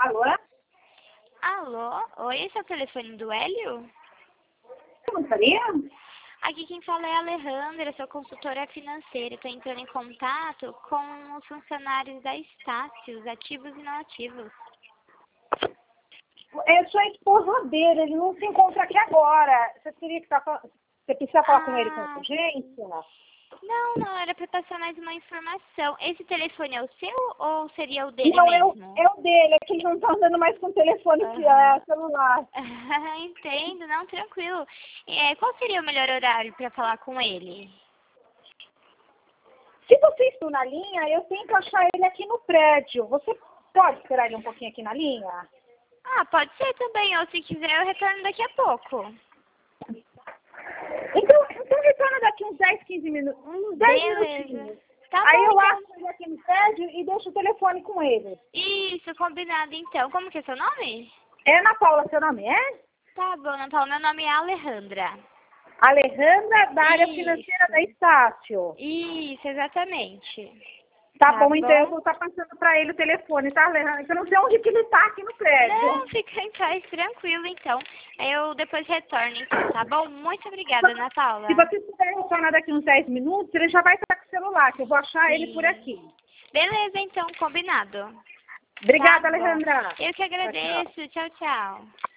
Alô? Alô? Oi, esse é o telefone do Hélio? Como seria? Aqui quem fala é a Alejandra, sou consultora financeira. Estou entrando em contato com os funcionários da Estácio, os ativos e não ativos. Eu sou a esposa dele, ele não se encontra aqui agora. Você precisa falar com ele com urgência? Não, era para passar mais uma informação. Esse telefone é o seu ou seria o dele Não, mesmo? é o dele, é que ele não tá andando mais com telefone celular. Entendo, não, tranquilo. Qual seria o melhor horário para falar com ele? Se você está na linha, eu tento achar ele aqui no prédio. Você pode esperar ele um pouquinho aqui na linha? Ah, pode ser também, ou se quiser eu retorno daqui a pouco. Então retorna daqui uns 10, 15 minutos. Uns 10 minutinhos. Beleza. Tá Aí bom, eu então. acho ele aqui no prédio e deixo o telefone com ele. Isso, combinado então. Como que é seu nome? É Ana Paula, seu nome é? Tá bom, Ana Paula. Meu nome é Alejandra. Alejandra, da área Isso. financeira da Estácio. Isso, exatamente. Tá bom, então eu vou estar passando para ele o telefone, tá, Alejandra? Eu não sei onde que ele tá aqui no prédio. Não, fica em paz, tranquilo então. Eu depois retorno então, tá bom? Muito obrigada, Ana Paula. Se você puder retornar daqui uns 10 minutos, ele já vai estar com o celular, que eu vou achar ele por aqui. Beleza, então, combinado. Obrigada, Tá bom. Alejandra. Eu que agradeço. Tchau, tchau.